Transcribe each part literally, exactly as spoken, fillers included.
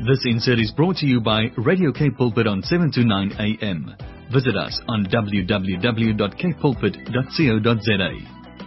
This insert is brought to you by Radio Cape Pulpit on seven to nine a m. Visit us on w w w dot cape pulpit dot co dot z a.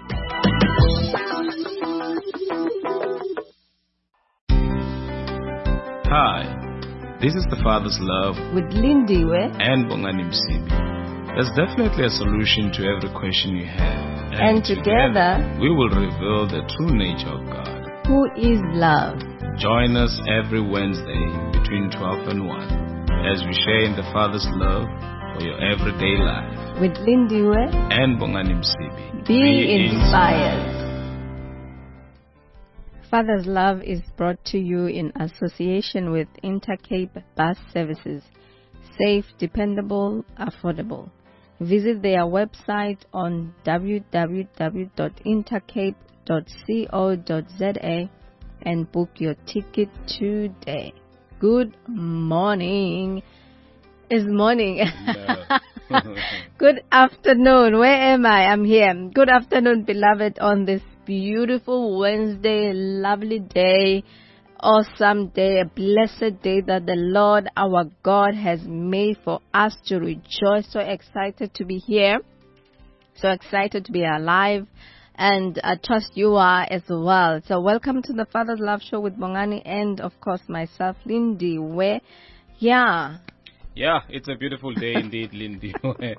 Hi, this is The Father's Love with Lindiwe and Bongani Msibi. There's definitely a solution to every question you have. And, and together, together we will reveal the true nature of God, who is love. Join us every Wednesday between twelve and one as we share in the Father's love for your everyday life. With Lindiwe and Bongani Msibi. Be, Be inspired. inspired. Father's Love is brought to you in association with Intercape Bus Services. Safe, dependable, affordable. Visit their website on w w w dot intercape dot co dot z a and book your ticket today. Good morning. It's morning. No. Good afternoon. Where am I? I'm here. Good afternoon, beloved, on this beautiful Wednesday, lovely day, awesome day, a blessed day that the Lord our God has made for us to rejoice. So excited to be here. So excited to be alive. And I trust you are as well. So welcome to the Father's Love Show with Bongani and, of course, myself, Lindy. Where, yeah. Yeah, it's a beautiful day indeed, Lindy.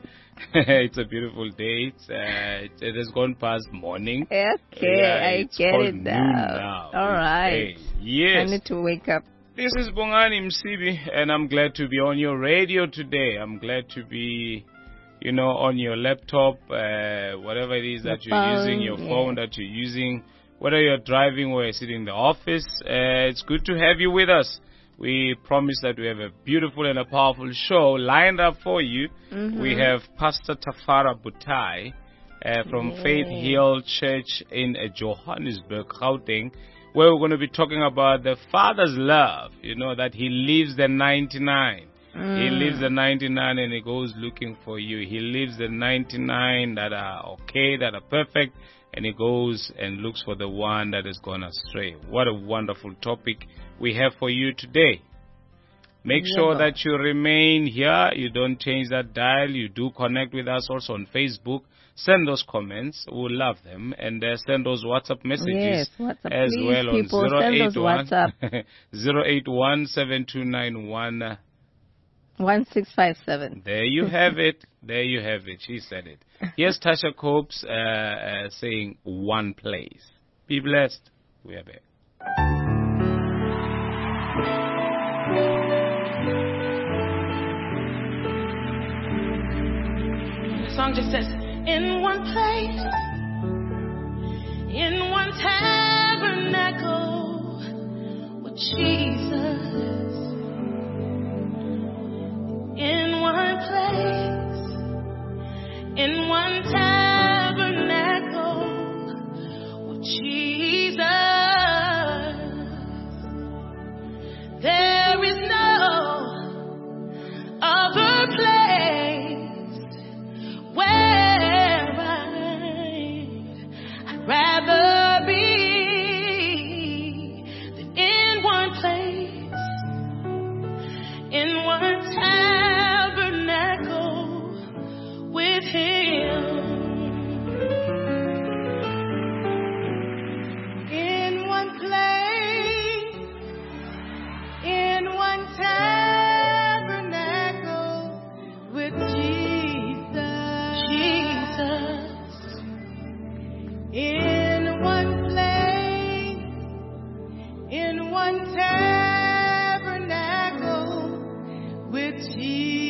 It's a beautiful day. It's, uh, it, it has gone past morning. Okay, yeah, I get it now. now. All right. Hey, yes. I need to wake up. This is Bongani Msibi, and I'm glad to be on your radio today. I'm glad to be... You know, on your laptop, uh, whatever it is that your you're phone, using, your yeah. phone that you're using, whether you're driving or you're sitting in the office, uh, it's good to have you with us. We promise that we have a beautiful and a powerful show lined up for you. Mm-hmm. We have Pastor Tafara Butai uh, from yeah. Faith Hill Church in uh, Johannesburg, Gauteng, where we're going to be talking about the Father's love, you know, that He leaves the ninety-nine. Mm. He leaves the ninety-nine and He goes looking for you. He leaves the ninety-nine that are okay, that are perfect, and He goes and looks for the one that has gone astray. What a wonderful topic we have for you today. Make yeah. sure that you remain here. You don't change that dial. You do connect with us also on Facebook. Send those comments. We'll love them. And uh, send those WhatsApp messages yes, WhatsApp, as please, well on people, send those WhatsApp. zero eight one seven two nine one one six five seven. There you have it. There you have it. She said it. Here's Tasha Copes uh, uh, saying one place. Be blessed. We are back. The song just says, in one place, in one tabernacle with Jesus. In one place, in one tabernacle with Jesus, there is no other place where I'd, I'd rather be than in one place, in one tabernacle with Him. In one place, in one tabernacle with Jesus. Jesus. In one place, in one tabernacle with Jesus.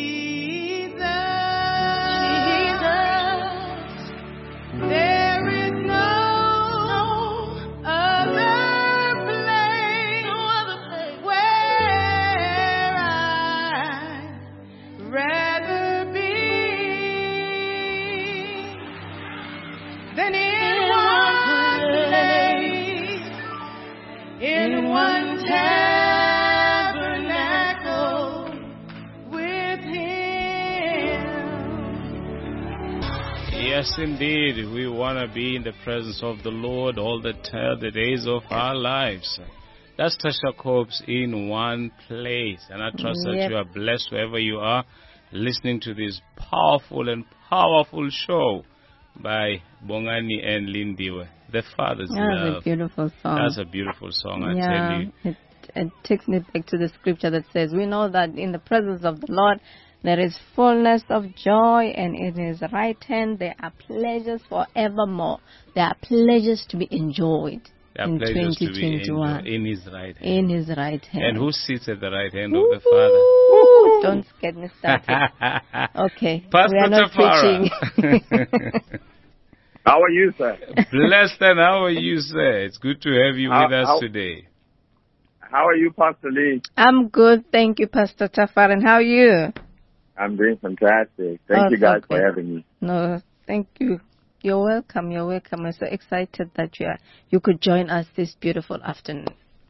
Yes, indeed. We want to be in the presence of the Lord all the, t- the days of our lives. That's Tasha Cobbs in one place. And I trust Yep. that you are blessed wherever you are, listening to this powerful and powerful show by Bongani and Lindiwe, The Father's That's Love. a beautiful song. That's a beautiful song, I yeah, tell you. It, it takes me back to the scripture that says, we know that in the presence of the Lord there is fullness of joy, and in His right hand there are pleasures forevermore. There are pleasures to be enjoyed There are in pleasures to be twenty twenty-one. enjoyed in His right hand. In His right hand. And who sits at the right hand Ooh, of the Father? Don't get me started. Okay, Pastor we are not Tafara. preaching. How are you, sir? Blessed, and how are you, sir? It's good to have you How- with us how- today. How are you, Pastor Lee? I'm good, thank you, Pastor Tafar. And how are you? I'm doing fantastic. Thank Oh, you guys okay. for having me. No, thank you. You're welcome. You're welcome. I'm so excited that you are, you could join us this beautiful afternoon.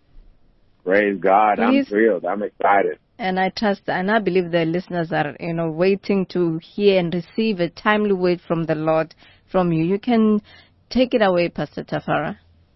Praise God. Please. I'm thrilled. I'm excited. And I trust and I believe the listeners are, you know, waiting to hear and receive a timely word from the Lord from you. You can take it away, Pastor Tafara.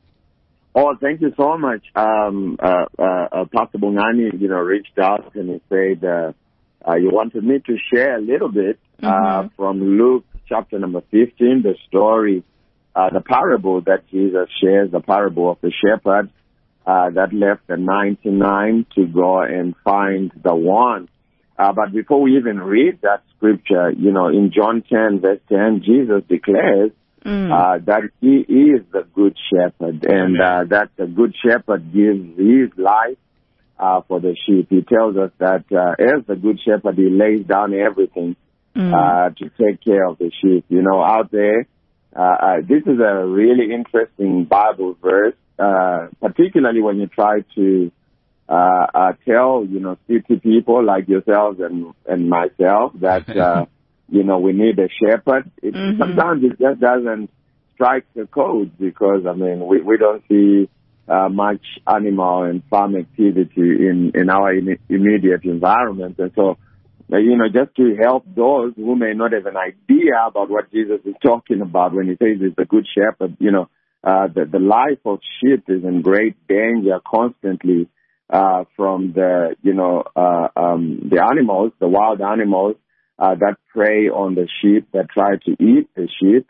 Oh, thank you so much. Um, uh, uh, uh, Pastor Bongani, you know, reached out and he said, uh, uh, you wanted me to share a little bit, uh, Mhm. from Luke chapter number fifteen, the story, uh, the parable that Jesus shares, the parable of the shepherd, uh, that left the ninety-nine to go and find the one. Uh, but before we even read that scripture, you know, in John ten verse ten, Jesus declares, Mm. uh, that He is the good shepherd, and uh, that the good shepherd gives His life uh, for the sheep. He tells us that uh, as the good shepherd, He lays down everything Mm. uh, to take care of the sheep. You know, out there, uh, uh, this is a really interesting Bible verse, uh, particularly when you try to uh, uh, tell, you know, city people like yourselves and, and myself that, uh, you know, we need a shepherd. It, Mhm. Sometimes it just doesn't strike the code because, I mean, we, we don't see uh, much animal and farm activity in, in our in, immediate environment. And so, uh, you know, just to help those who may not have an idea about what Jesus is talking about when He says He's a good shepherd, you know, uh, the, the life of sheep is in great danger constantly uh, from the, you know, uh, um, the animals, the wild animals, Uh, that prey on the sheep, that try to eat the sheep.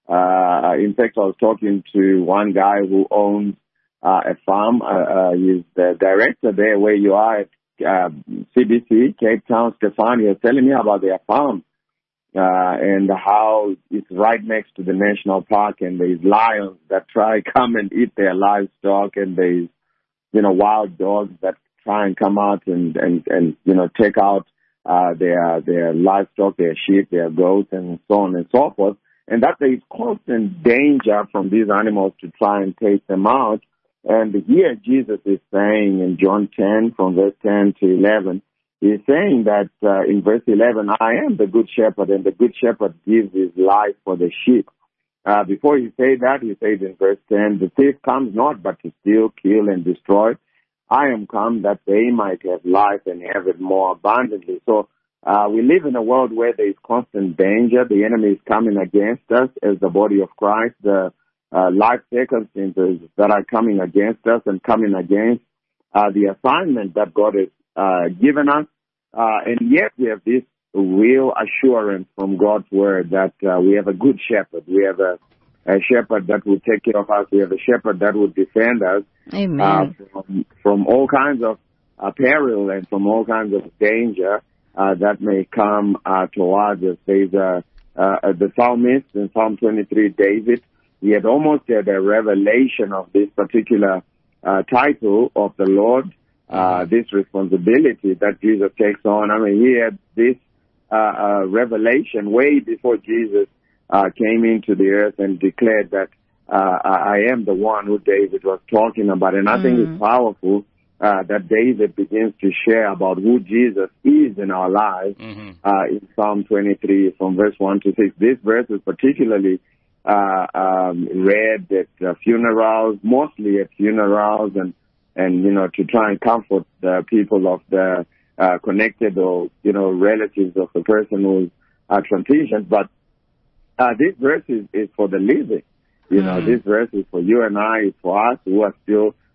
Uh, in fact, I was talking to one guy who owns uh, a farm. Uh, uh, he's the director there where you are at uh, C B C, Cape Town, Stefan. He was telling me about their farm uh, and how it's right next to the national park, and there's lions that try come and eat their livestock, and there's, you know, wild dogs that try and come out and, and, and you know, take out Uh, their their livestock, their sheep, their goats, and so on and so forth, and that there is constant danger from these animals to try and take them out. And here Jesus is saying in John ten, from verse ten to eleven, he's saying that uh, in verse eleven, I am the good shepherd, and the good shepherd gives his life for the sheep. Uh, before he says that, he says in verse ten, the thief comes not but to steal, kill, and destroy. I am come that they might have life and have it more abundantly. So uh, we live in a world where there is constant danger. The enemy is coming against us as the body of Christ. The uh, life circumstances that are coming against us and coming against uh, the assignment that God has uh, given us. Uh, and yet we have this real assurance from God's word that uh, we have a good shepherd. We have a a shepherd that will take care of us. We have a shepherd that will defend us Amen. uh, from, from all kinds of uh, peril and from all kinds of danger uh, that may come uh, towards us. There's uh, uh, the psalmist in Psalm twenty-three, David, he had almost had a revelation of this particular uh, title of the Lord, uh, this responsibility that Jesus takes on. I mean, he had this uh, uh, revelation way before Jesus Uh, came into the earth and declared that uh, I am the one who David was talking about. And I Mm. think it's powerful uh, that David begins to share about who Jesus is in our lives Mm-hmm. uh, in Psalm twenty-three from verse one to six. This verse is particularly uh, um, read at uh, funerals, mostly at funerals, and, and, you know, to try and comfort the people of the uh, connected or, you know, relatives of the person who's uh, transitioned. But Uh, this verse is, is for the living. You know, Mm. this verse is for you and I, it's for us who are still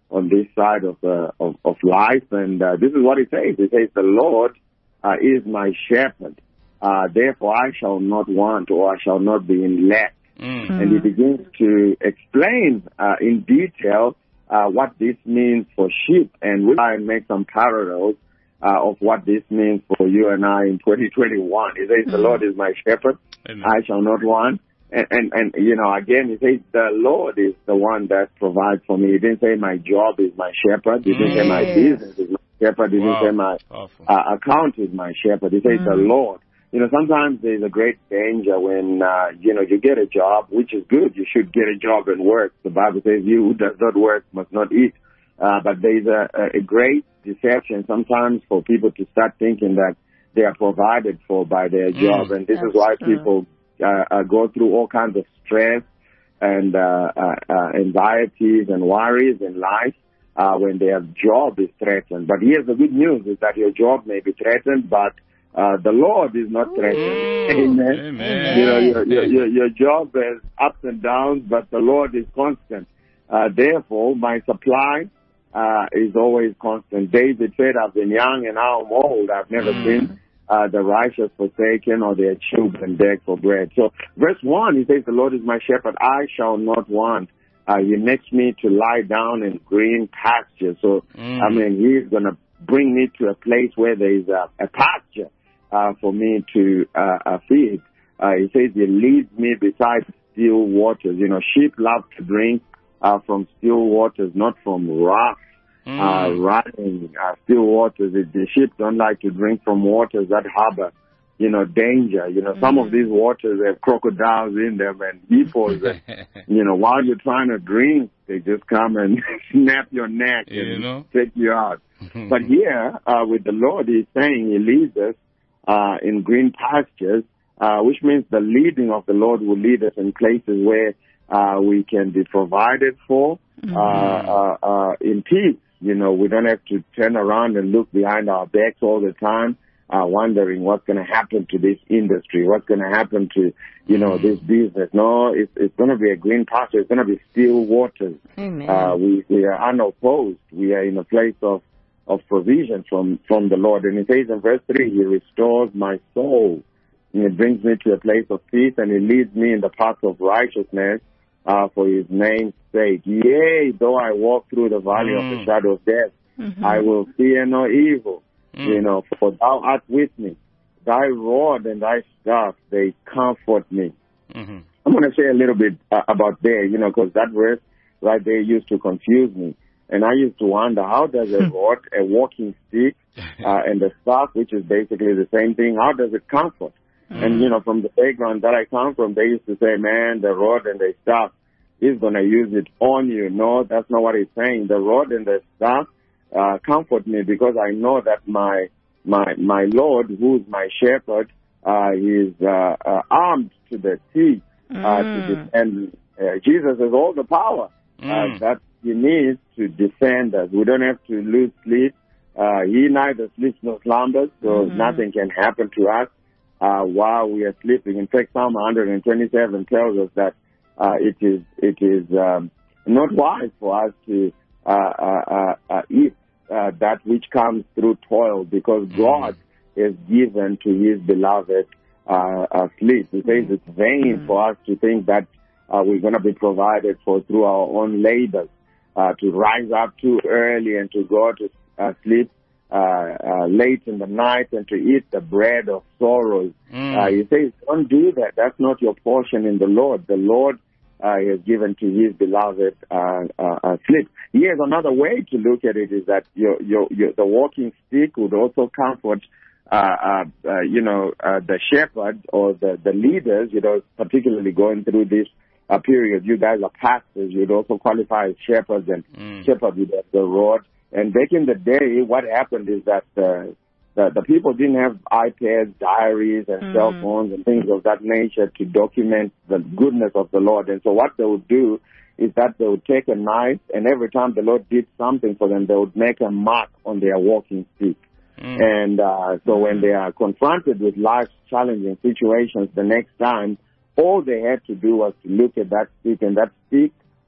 on this side of uh, of, of life. And uh, this is what it says. It says, the Lord uh, is my shepherd. Uh, therefore, I shall not want, or I shall not be in lack. Mm. And he begins to explain uh, in detail uh, what this means for sheep. And we'll try and make some parallels uh, of what this means for you and I in twenty twenty-one. He says, mm. the Lord is my shepherd. Amen. I shall not want. And, and, and, you know, again, he says, the Lord is the one that provides for me. He didn't say my job is my shepherd. He didn't mm. say my business is my shepherd. He wow. didn't say my uh, account is my shepherd. He says mm. the Lord. You know, sometimes there's a great danger when, uh, you know, you get a job, which is good. You should get a job and work. The Bible says, you who does not work must not eat. Uh, but there's a, a great deception sometimes for people to start thinking that they are provided for by their job. Mm, and this is why true. people uh, uh, go through all kinds of stress and uh, uh, uh, anxieties and worries in life uh, when their job is threatened. But here's the good news, is that your job may be threatened, but Uh, the Lord is not threatened. Amen. Amen. You know, your, your, your, your job has ups and downs, but the Lord is constant. Uh, therefore, my supply uh, is always constant. David said, I've been young and now I'm old. I've never mm. seen uh, the righteous forsaken or their children beg for bread. So verse one, he says, the Lord is my shepherd. I shall not want. Uh, he makes me to lie down in green pastures. So, mm. I mean, he's going to bring me to a place where there is a, a pasture. Uh, for me to uh, uh, feed. Uh, he says he leads me beside still waters. You know, sheep love to drink uh, from still waters, not from rough, mm. uh, running uh, still waters. The, the sheep don't like to drink from waters that harbor, you know, danger. You know, mm. some of these waters have crocodiles in them and hippos. And, you know, while you're trying to drink, they just come and snap your neck you and know? take you out. But here, uh, with the Lord, he's saying he leads us Uh, in green pastures, uh, which means the leading of the Lord will lead us in places where uh, we can be provided for mm-hmm. uh, uh, uh, in peace. You know, we don't have to turn around and look behind our backs all the time, uh, wondering what's going to happen to this industry, what's going to happen to, you know, this business. No, it's, it's going to be a green pasture. It's going to be still waters. Amen. Uh, we, we are unopposed. We are in a place of of provision from, from the Lord. And it says in verse three, he restores my soul. And he brings me to a place of peace, and he leads me in the path of righteousness uh, for his name's sake. Yea, though I walk through the valley mm. of the shadow of death, mm-hmm. I will fear no evil. Mm. You know, for thou art with me. Thy rod and thy staff, they comfort me. Mm-hmm. I'm going to say a little bit uh, about there, you know, because that verse right there used to confuse me. And I used to wonder, how does a rod, a walking stick, uh, and the staff, which is basically the same thing, how does it comfort? Mm. And, you know, from the background that I come from, they used to say, man, the rod and the staff, he's going to use it on you. No, that's not what he's saying. The rod and the staff uh, comfort me because I know that my my my Lord, who's my shepherd, uh, is uh, uh, armed to the teeth uh, mm. to defend. Uh, Jesus has all the power uh, mm. that he needs to defend us. We don't have to lose sleep. Uh, he neither sleeps nor slumbers, so mm-hmm. nothing can happen to us uh, while we are sleeping. In fact, Psalm one twenty-seven tells us that uh, it is it is um, not wise for us to uh, uh, uh, eat uh, that which comes through toil, because mm-hmm. God is given to his beloved uh, uh, sleep. He says it's vain mm-hmm. for us to think that uh, we're going to be provided for through our own labors. Uh, to rise up too early and to go to uh, sleep uh, uh, late in the night and to eat the bread of sorrows. Mm. Uh, he says, don't do that. That's not your portion in the Lord. The Lord uh, has given to his beloved uh, uh, uh, sleep. Here's another way to look at it, is that your, your, your, the walking stick would also comfort uh, uh, uh, you know, uh, the shepherd or the, the leaders, you know, particularly going through this a period. You guys are pastors. You'd also qualify as shepherds, and mm. shepherd with the rod. And back in the day, what happened is that uh, the, the people didn't have iPads, diaries, and mm. cell phones and things of that nature to document the goodness of the Lord. And so what they would do is that they would take a knife, and every time the Lord did something for them, they would make a mark on their walking stick. Mm. And uh, so mm. when they are confronted with life's challenging situations the next time, all they had to do was to look at that stick, and that stick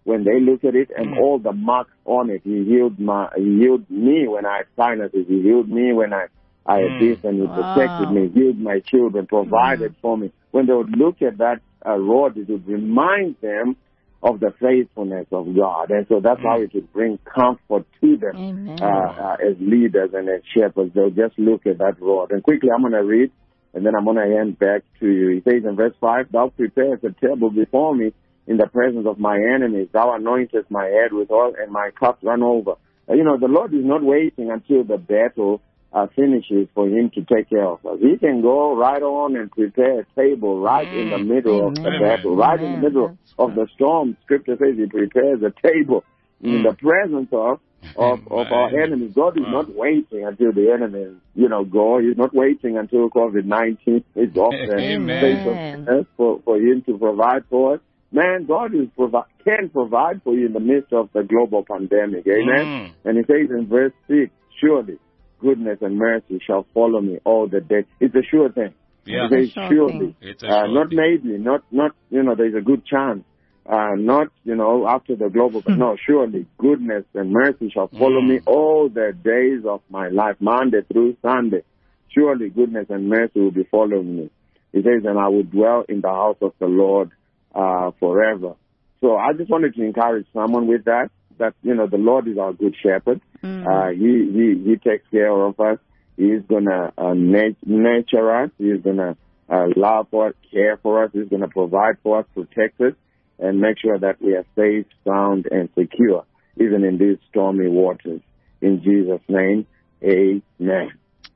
when they look at it and Mm. all the marks on it. He healed my, he healed me when I had sinuses. He healed me when I, I had Mm. this, and he Wow. protected me, healed my children, provided for me. When they would look at that uh, rod, it would remind them of the faithfulness of God. And so that's Mm. how it would bring comfort to them Amen. uh, uh, as leaders and as shepherds. They'll just look at that rod. And quickly, I'm going to read, and then I'm going to hand back to you. He says in verse five, "Thou preparest a table before me in the presence of my enemies. Thou anointest my head with oil, and my cup run over." Uh, you know, the Lord is not waiting until the battle uh, finishes for him to take care of us. He can go right on and prepare a table right in the middle Amen. of the battle, right in Amen. the middle That's of the storm. Scripture says he prepares a table in Mm. the presence of of, of our Amen. enemies. God is Wow. not waiting until the enemies, you know, go. He's not waiting until COVID nineteen is off the Amen. face of the earth for, for him to provide for us. Man, God is provi- can provide for you in the midst of the global pandemic. Amen. Mm. And he says in verse six, "Surely goodness and mercy shall follow me all the days." It's a sure thing. Yeah. He says, It's a sure surely. thing. It's a Uh, sure not thing. maybe, not, not, you know, there's a good chance. Uh, not, you know, after the global, but no, surely goodness and mercy shall follow Mm. me all the days of my life, Monday through Sunday. Surely goodness and mercy will be following me. He says, and I will dwell in the house of the Lord uh, forever. So I just wanted to encourage someone with that, that, you know, the Lord is our good shepherd. Mm. Uh, he, he, he takes care of us. He's going to uh, nat- nurture us. He's going to uh, love us, care for us. He's going to provide for us, protect us, and make sure that we are safe, sound, and secure, even in these stormy waters. In Jesus' name, amen.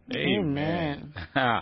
Amen.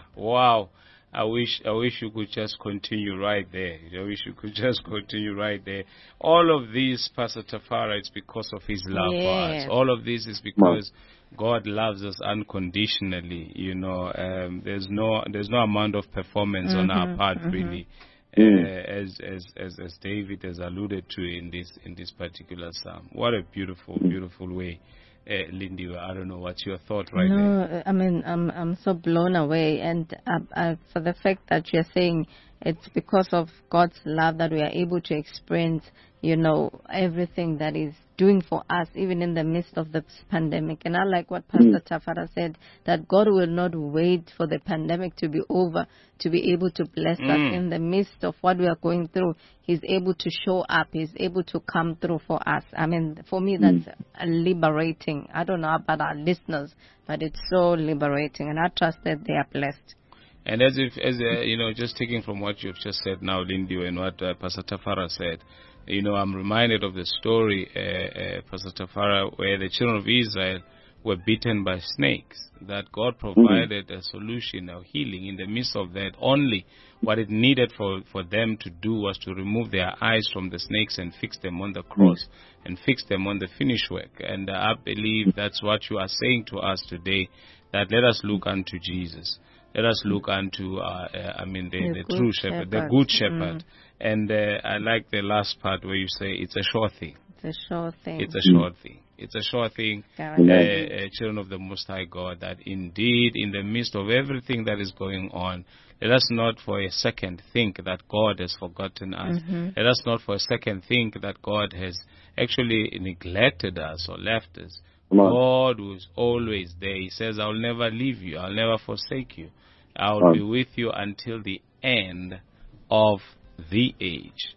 Wow. I wish I wish you could just continue right there. I wish you could just continue right there. All of this, Pastor Tafara, it's because of his love for us. Yes. All of this is because God loves us unconditionally. You know, um, there's no there's no amount of performance on our Mhm, part mhm. really. Mm. Uh, as, as as as David has alluded to in this in this particular psalm. What a beautiful, beautiful way. Uh, Lindy, I don't know what's your thought right there. No, I mean, I'm I'm so blown away, and uh, uh, for the fact that you're saying it's because of God's love that we are able to experience, you know, everything that is doing for us, even in the midst of this pandemic. And I like what Pastor Tafara said, that God will not wait for the pandemic to be over to be able to bless Mm. us in the midst of what we are going through. He's able to show up. He's able to come through for us. I mean, for me, that's uh, liberating. I don't know about our listeners, but it's so liberating, and I trust that they are blessed. And as if, as uh, you know, just taking from what you've just said now, Lindy, and what uh, Pastor Tafara said, you know, I'm reminded of the story, uh, uh, Pastor Tafara, where the children of Israel were bitten by snakes. That God provided a solution, a healing in the midst of that. Only what it needed for, for them to do was to remove their eyes from the snakes and fix them on the cross and fix them on the finished work. And uh, I believe that's what you are saying to us today, that let us look unto Jesus. Let us look unto, uh, uh, I mean, the, The the good true shepherd, the shepherd. good shepherd. Mm. And uh, I like the last part where you say it's a sure thing. It's a sure thing. It's a sure thing. It's a sure thing, uh, Guaranteed. uh, children of the Most High God, that indeed in the midst of everything that is going on, let us not for a second think that God has forgotten us. Mhm. Let us not for a second think that God has actually neglected us or left us. Come on. God was always there. He says, I'll never leave you. I'll never forsake you. I'll Um. be with you until the end of the age.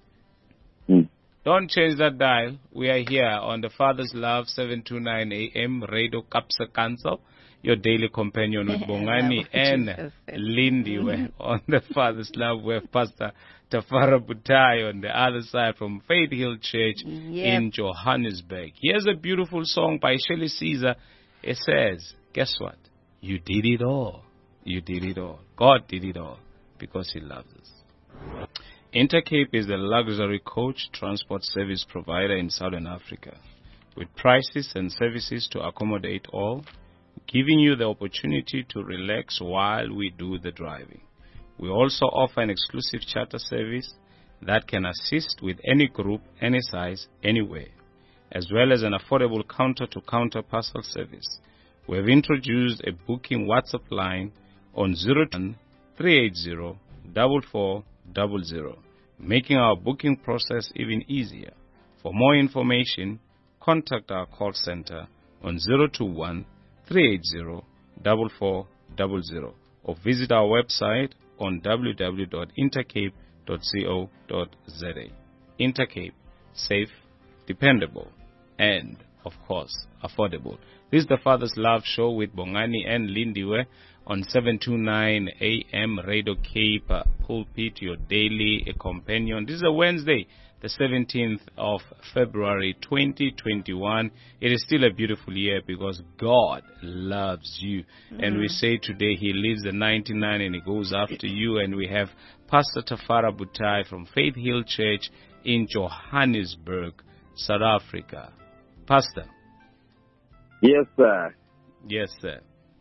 Mm. Don't change that dial. We are here on the Father's Love, seven to nine a.m. Radio Kapsa Council, your daily companion with Bongani Love what and Jesus said. Lindy. We're on the Father's Love with Pastor Tafara Butai on the other side from Faith Hill Church Yep. in Johannesburg. Here's a beautiful song by Shelley Caesar. It says, guess what? You did it all. You did it all. God did it all because He loves us. Intercape is the luxury coach transport service provider in Southern Africa, with prices and services to accommodate all, giving you the opportunity to relax while we do the driving. We also offer an exclusive charter service that can assist with any group, any size, anywhere, as well as an affordable counter-to-counter parcel service. We have introduced a booking WhatsApp line on zero one three eight zero four four zero zero, making our booking process even easier. For more information, contact our call center on zero two one, three eight zero, four four zero zero or visit our website on w w w dot intercape dot co dot z a. Intercape, safe, dependable, and, of course, affordable. This is the Father's Love Show with Bongani and Lindiwe on seven twenty-nine A M Radio Cape uh, Pulpit, your daily uh, companion. This is a Wednesday, the seventeenth of February twenty twenty-one. It is still a beautiful year because God loves you. Mm. And we say today He leaves the ninety-nine and He goes after you. And we have Pastor Tafara Butai from Faith Hill Church in Johannesburg, South Africa. Pastor. Yes, sir. Yes, sir.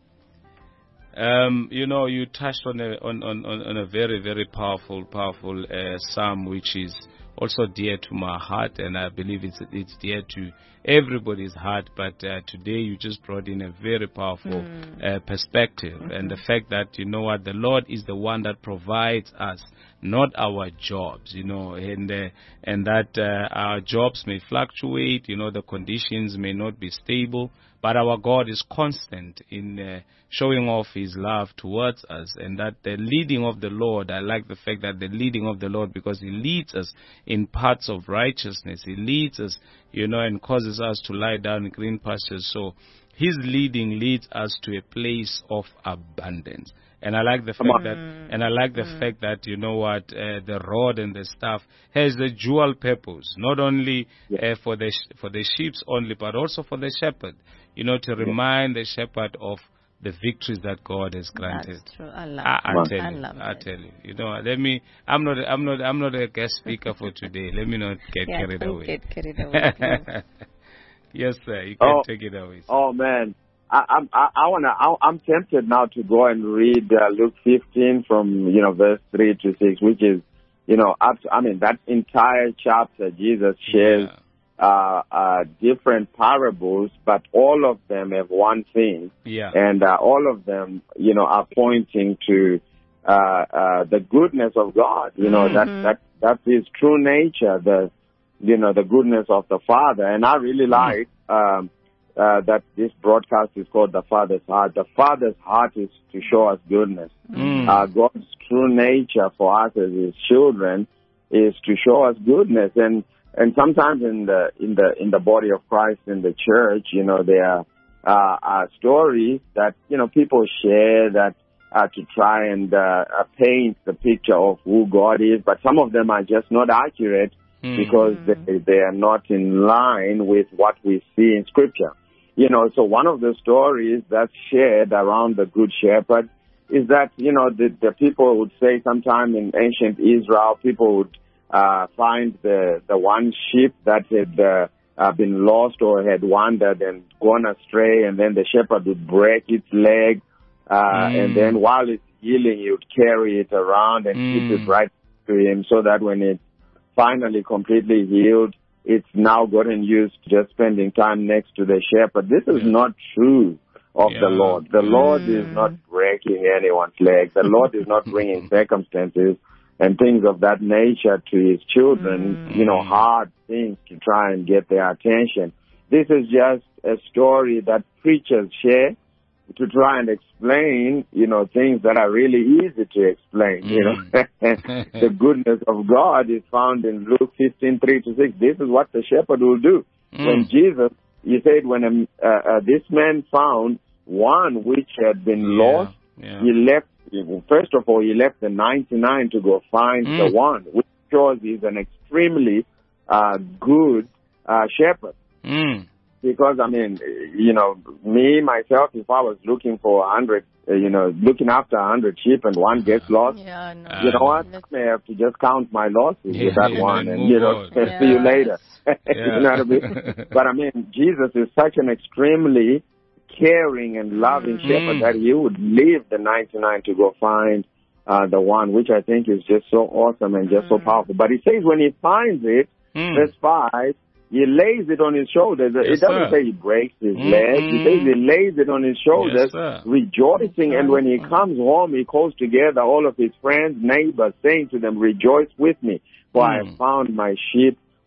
Um, you know, you touched on a on, on, on a very, very powerful, powerful uh, psalm, which is also dear to my heart, and I believe it's it's dear to everybody's heart. But uh, today you just brought in a very powerful mm. uh, perspective, mm-hmm. and the fact that, you know what, the Lord is the one that provides us, not our jobs, you know, and uh, and that uh, our jobs may fluctuate, you know, the conditions may not be stable, but our God is constant in uh, showing off His love towards us, and that the leading of the Lord, I like the fact that the leading of the Lord, because He leads us in paths of righteousness, He leads us, you know, and causes us to lie down in green pastures. So His leading leads us to a place of abundance. And I like the fact that, and I like the mm. fact that, you know what, uh, the rod and the staff has the dual purpose, not only uh, for the sh- for the sheep only, but also for the shepherd. You know, to remind the shepherd of the victories that God has granted. That's true. I love I, I it. tell I you, love I it. tell you. You know, let me. I'm not. I'm not. I'm not a guest speaker for today. Let me not get yeah, carried don't away. Get carried away. Yes, sir. You can oh, take it away, sir. Oh man. I, I, I wanna. I, I'm tempted now to go and read uh, Luke fifteen from you know verse three to six, which is, you know, up to, I mean that entire chapter. Jesus shares yeah. uh, uh, different parables, but all of them have one thing, yeah. and uh, all of them, you know, are pointing to uh, uh, the goodness of God. You know, mm-hmm. that that that's His true nature, the you know the goodness of the Father, and I really like. Um, Uh, that this broadcast is called The Father's Heart. The Father's heart is to show us goodness. Mm. Uh, God's true nature for us as His children is to show us goodness. And and sometimes in the in the in the body of Christ, in the church, you know, there are, uh, are stories that you know people share that uh, to try and uh, uh, paint the picture of who God is. But some of them are just not accurate mm. because they they are not in line with what we see in Scripture. You know, so one of the stories that's shared around the Good Shepherd is that, you know, the, the people would say sometime in ancient Israel, people would uh, find the, the one sheep that had uh, uh, been lost or had wandered and gone astray, and then the shepherd would break its leg, uh, mm. and then while it's healing, he would carry it around and mm. keep it right to him so that when it's finally completely healed, it's now gotten used to just spending time next to the shepherd. This is yeah. not true of yeah. the Lord. The Lord mm. is not breaking anyone's leg. The Lord is not bringing circumstances and things of that nature to His children, mm. you know, hard things to try and get their attention. This is just a story that preachers share to try and explain, you know, things that are really easy to explain, mm. you know. The goodness of God is found in Luke fifteen, three to six. This is what the shepherd will do. Mm. When Jesus, He said, when a, uh, uh, this man found one which had been yeah. lost, yeah. he left, first of all, he left the ninety-nine to go find mm. the one, which shows he's an extremely uh, good uh, shepherd. Mm. Because, I mean, you know, me, myself, if I was looking for a hundred, uh, you know, looking after a hundred sheep and one gets lost, yeah, no. you know what, I may have to just count my losses yeah, with that yeah, one and, you know, yeah. see you later. Yeah. You know what I mean? But, I mean, Jesus is such an extremely caring and loving mm. shepherd that He would leave the ninety-nine to go find uh, the one, which I think is just so awesome and just mm. so powerful. But He says when He finds it, mm. verse five, He lays it on His shoulders. Yes, it doesn't sir. say He breaks His mm-hmm. legs. He says He lays it on His shoulders, yes, rejoicing. And when He comes home, He calls together all of His friends, neighbors, saying to them, rejoice with me, for mm. I have found my sheep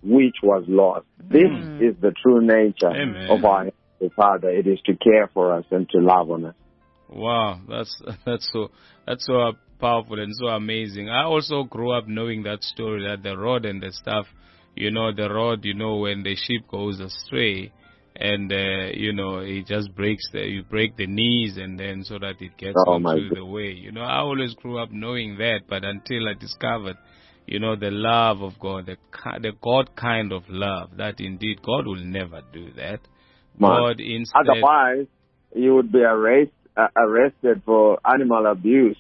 which was lost. This Mm. is the true nature Amen. of our Heavenly Father. It is to care for us and to love on us. Wow, that's that's so that's so powerful and so amazing. I also grew up knowing that story, that the rod and the stuff, you know, the rod, you know, when the sheep goes astray, and uh, you know, it just breaks the you break the knees, and then so that it gets Oh, my onto God. the way. You know, I always grew up knowing that, but until I discovered, you know, the love of God, the ki- the God kind of love, that indeed God will never do that. Man. God instead. Otherwise, you would be arrest, uh, arrested for animal abuse.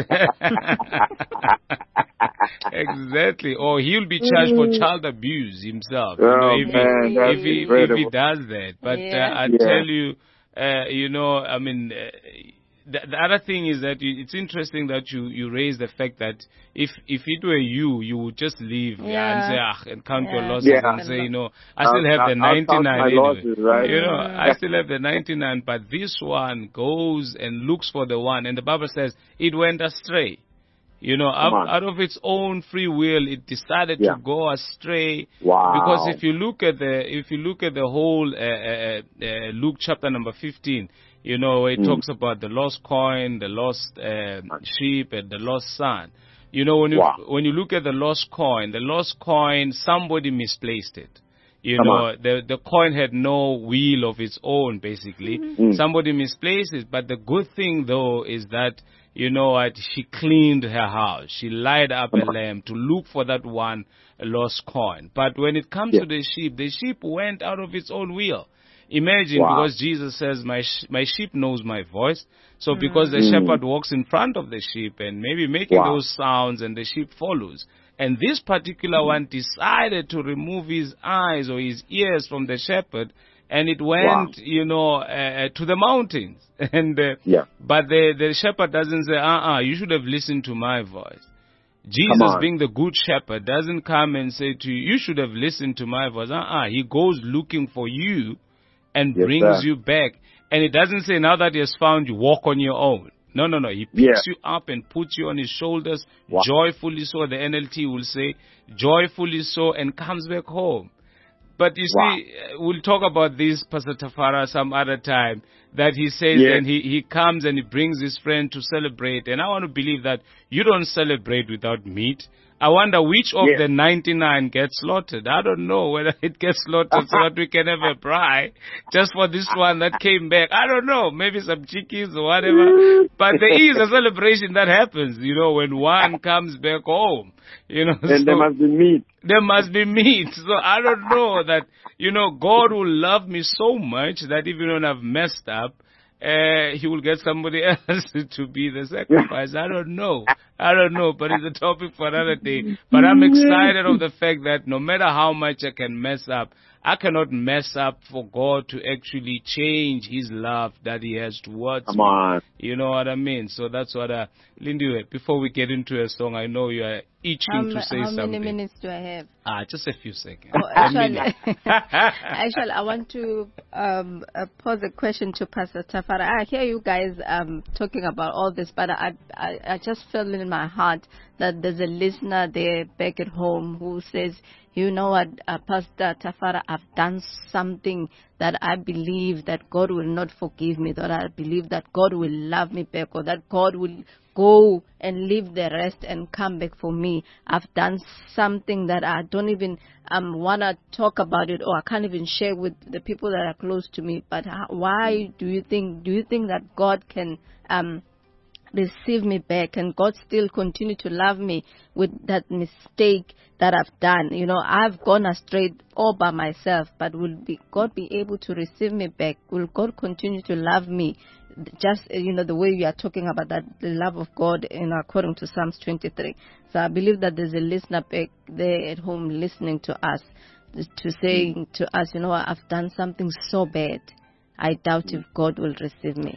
Exactly. Or he'll be charged for child abuse himself. You Oh, know, if man, he that's if he if incredible. he does that. But Yeah. uh, I Yeah. tell you, uh, you know, I mean, uh, the, the other thing is that you, it's interesting that you you raise the fact that if if it were you, you would just leave yeah. and say Yeah. ah, and count your Yeah. losses Yeah. and say, you know, I still I'll- have the I'll- I'll count ninety-nine my anyway. losses, right? You know, Mm. I still have the ninety-nine, but this one goes and looks for the one, and the Bible says it went astray. You know, Come out, on. out of its own free will, it decided Yeah. to go astray. Wow. Because if you look at the if you look at the whole uh, uh, uh, Luke chapter number fifteen, you know, it Mm. talks about the lost coin, the lost uh, sheep, and the lost son. You know, when you Wow. when you look at the lost coin, the lost coin, somebody misplaced it. You Come know, on. the the coin had no will of its own, basically. Mm. Somebody misplaced it. But the good thing, though, is that, you know what, she cleaned her house. She light up a lamp to look for that one lost coin. But when it comes Yeah. to the sheep, the sheep went out of its own will. Imagine, Wow. because Jesus says, my sh- my sheep knows my voice. So because the Mm. shepherd walks in front of the sheep and maybe making Wow. those sounds, and the sheep follows. And this particular one decided to remove his eyes or his ears from the shepherd, and it went, you know, uh, to the mountains. And uh, Yeah. but the the shepherd doesn't say, uh-uh, you should have listened to my voice. Come Jesus, on. being the good shepherd, doesn't come and say to you, you should have listened to my voice. Uh-uh. He goes looking for you and Yes, brings sir. you back. And it doesn't say, now that he has found you, walk on your own. No, no, no. He picks Yeah. you up and puts you on his shoulders, Wow. joyfully so, the N L T will say, joyfully so, and comes back home. But you Wow. see, uh, we'll talk about this, Pastor Tafara, some other time, that he says, Yes. and he, he comes and he brings his friend to celebrate. And I want to believe that you don't celebrate without meat. I wonder which of Yes. the ninety-nine gets slaughtered. I don't know whether it gets slaughtered so that we can have a braai just for this one that came back. I don't know, maybe some chickies or whatever. But there is a celebration that happens, you know, when one comes back home. You know, And so there must be meat. there must be meat. So I don't know that, you know, God will love me so much that even when I've messed up, uh, he will get somebody else to be the sacrifice. I don't know. I don't know, but it's a topic for another day. But I'm excited of the fact that no matter how much I can mess up, I cannot mess up for God to actually change his love that he has towards Come me. on. You know what I mean? So that's what I, Lindy, before we get into a song, I know you are itching How, to ma- say how something. many minutes do I have? Ah, just a few seconds. Oh, A actually, minute. actually, I want to um, uh, pose a question to Pastor Tafara. I hear you guys um, talking about all this, but I, I, I just feel in my heart that there's a listener there back at home who says, you know what, uh, Pastor Tafara, I've done something that I believe that God will not forgive me, that I believe that God will love me back, or that God will go and leave the rest and come back for me. I've done something that I don't even um, want to talk about it, or I can't even share with the people that are close to me. But how, why do you think, do you think that God can um, receive me back, and God still continue to love me with that mistake that I've done? You know, I've gone astray all by myself, but will be God be able to receive me back? Will God continue to love me? Just, you know, the way we are talking about that, the love of God, you know, according to Psalms twenty-three. So I believe that there's a listener back there at home listening to us, to saying to us, you know, I've done something so bad, I doubt if God will receive me.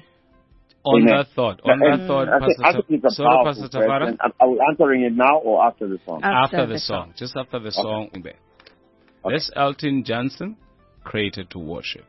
On Amen. that thought, on And that thought, I think, I Pastor, think it's a sorry, powerful Pastor Tafara, question. Are are we answering it now or after the song? After after the the song, just after the song. That's Elton Johnson, Created to Worship.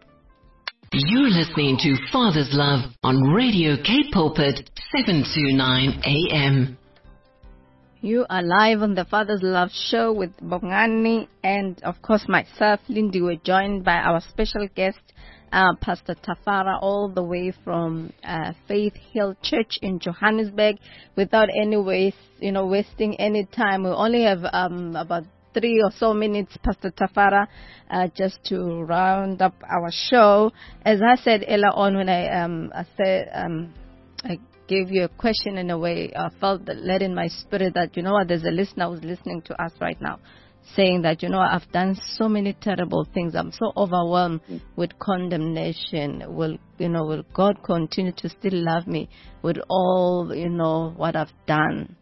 You're listening to Father's Love on Radio Cape Pulpit, seven two nine A M. You are live on the Father's Love Show with Bongani and, of course, myself, Lindy. We're joined by our special guest, uh, Pastor Tafara, all the way from uh, Faith Hill Church in Johannesburg. Without any waste, you know, wasting any time, we only have um, about three or so minutes, Pastor Tafara, uh, just to round up our show. As I said earlier on when I, um, I said, um, I gave you a question in a way, I felt that led in my spirit that, you know what, there's a listener who's listening to us right now saying that, you know, I've done so many terrible things. I'm so overwhelmed with condemnation. Will, you know, will God continue to still love me with all, you know, what I've done?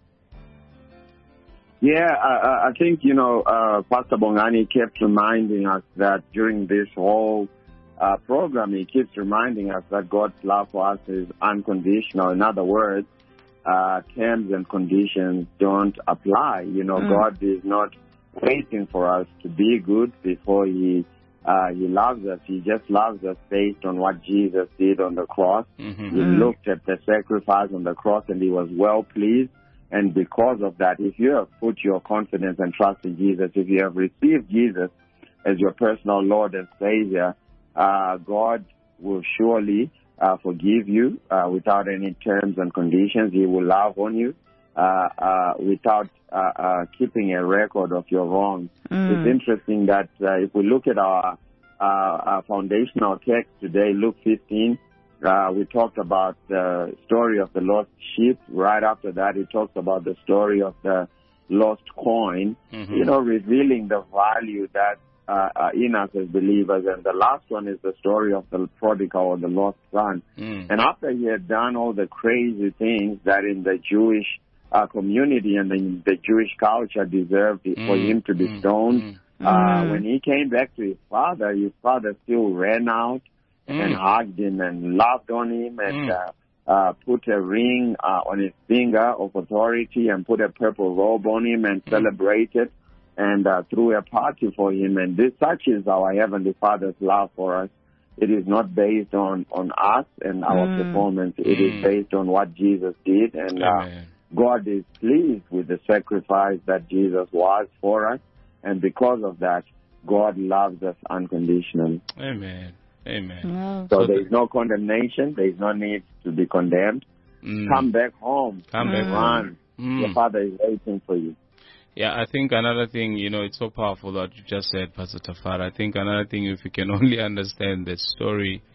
Yeah, I, I think, you know, uh, Pastor Bongani kept reminding us that during this whole uh, program, he keeps reminding us that God's love for us is unconditional. In other words, uh, terms and conditions don't apply. You know, mm. God is not waiting for us to be good before he uh, he loves us. He just loves us based on what Jesus did on the cross. Mm-hmm. He mm. looked at the sacrifice on the cross and he was well pleased. And because of that, if you have put your confidence and trust in Jesus, if you have received Jesus as your personal Lord and Savior, uh, God will surely uh, forgive you uh, without any terms and conditions. He will love on you uh, uh, without uh, uh, keeping a record of your wrongs. Mm. It's interesting that uh, if we look at our, uh, our foundational text today, Luke fifteen, Uh, we talked about the story of the lost sheep. Right after that, he talks about the story of the lost coin, mm-hmm. you know, revealing the value that uh, uh, in us as believers. And the last one is the story of the prodigal or the lost son. Mm. And after he had done all the crazy things that in the Jewish uh, community and in the Jewish culture deserved mm. for him to be mm. stoned, mm. Uh, when he came back to his father, his father still ran out Mm. and hugged him and loved on him and mm. uh, uh, put a ring uh, on his finger of authority and put a purple robe on him and mm. celebrated and uh, threw a party for him. And this such is our Heavenly Father's love for us. It is not based on, on us and our mm. performance. It mm. is based on what Jesus did. And uh, God is pleased with the sacrifice that Jesus was for us. And because of that, God loves us unconditionally. Amen. Amen. Wow. So, so there is no condemnation. There is no need to be condemned. Mm. Come back home. Come back home. Mm. Your Father is waiting for you. Yeah, I think another thing, you know, it's so powerful that you just said, Pastor Tafara. I think another thing, if you can only understand the story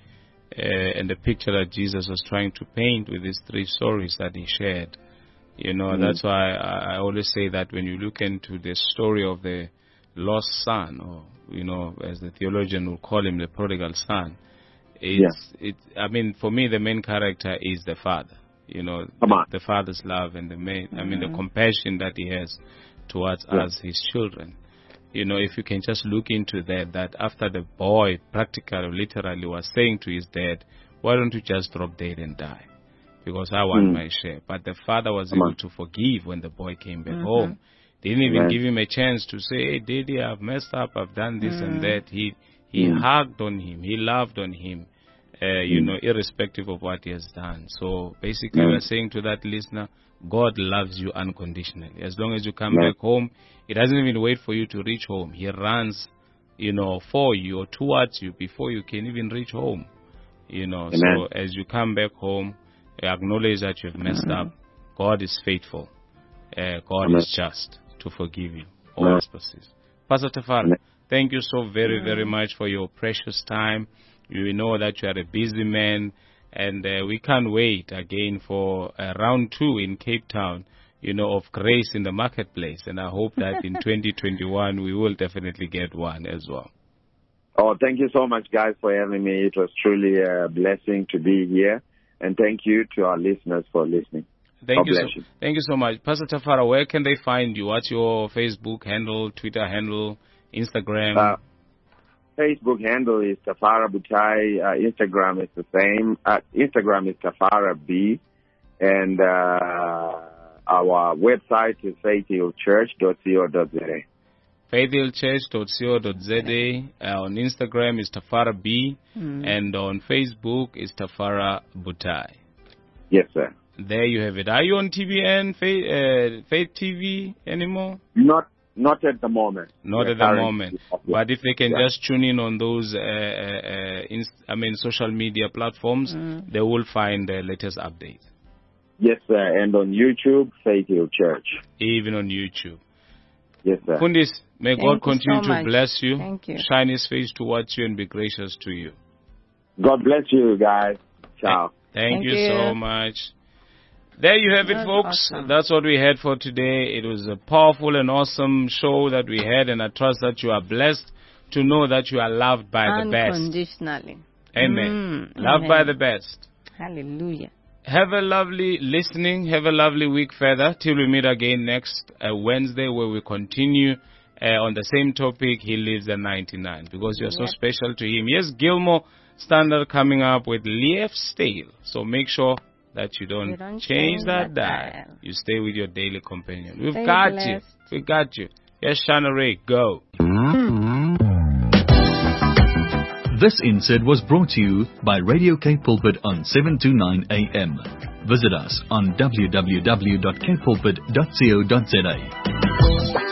uh, and the picture that Jesus was trying to paint with these three stories that he shared, you know, mm. that's why I, I always say that when you look into the story of the lost son, or you know, as the theologian will call him, the prodigal son. It's, yeah. it, I mean, for me, the main character is the father. You know, the, the father's love and the main, mm-hmm. I mean, the compassion that he has towards yeah. us, his children. You know, if you can just look into that, that after the boy practically, literally was saying to his dad, why don't you just drop dead and die? Because I want mm. my share. But the father was Come able on. to forgive when the boy came back mm-hmm. home. Didn't even right. give him a chance to say, hey, Daddy, I've messed up, I've done this mm. and that. He he mm. hugged on him, he loved on him, uh, mm. you know, irrespective of what he has done. So basically mm. we're saying to that listener, God loves you unconditionally. As long as you come right. back home, he doesn't even wait for you to reach home. He runs, you know, for you or towards you before you can even reach home. You know, Amen. So as you come back home, acknowledge that you've messed mm. up. God is faithful. Uh, God Amen. is just to forgive you all trespasses. Pastor Tafara, thank you so very, very much for your precious time. We know that you are a busy man, and uh, we can't wait again for uh, round two in Cape Town, you know, of Grace in the Marketplace. And I hope that in twenty twenty-one we will definitely get one as well. Oh, thank you so much, guys, for having me. It was truly a blessing to be here. And thank you to our listeners for listening. Thank you, so, you. Thank you so much. Pastor Tafara, where can they find you? What's your Facebook handle, Twitter handle, Instagram? Uh, Facebook handle is Tafara Butai. Uh, Instagram is the same. Uh, Instagram is Tafara B. And uh, our website is faith hill church dot co dot z a. faith hill church dot co dot z a. Uh, on Instagram is Tafara B. Mm. And on Facebook is Tafara Butai. Yes, sir. There you have it. Are you on T V N, Faith, uh, Faith T V anymore? Not not at the moment. Not We're at the moment. currently- But if they can Yeah. just tune in on those, uh, uh, uh, inst- I mean, social media platforms, they will find the latest updates. Yes, sir. And on YouTube, Faith Hill Church. Even on YouTube. Yes, sir. Fundis, may Thank God you continue so to much. bless you, Thank you. shine His face towards you, and be gracious to you. God bless you, guys. Ciao. Thank, Thank you, you. so much. There you have it, That's folks. awesome. That's what we had for today. It was a powerful and awesome show that we had, and I trust that you are blessed to know that you are loved by the best. Unconditionally. Amen. Mm, Loved amen. by the best. Hallelujah. Have a lovely listening. Have a lovely week further till we meet again next uh, Wednesday, where we continue uh, on the same topic. He lives at ninety-nine because you're so Yep. special to him. Yes, Gilmore Standard coming up with Lief Stale. So make sure that you don't, You don't change change that that dial. dial. You stay with your daily companion. We've Stay got blessed. you. We got you. Yes, Shana Ray, go. This insert was brought to you by Radio K Pulpit on seven twenty-nine A M. Visit us on w w w dot k pulpit dot co dot za.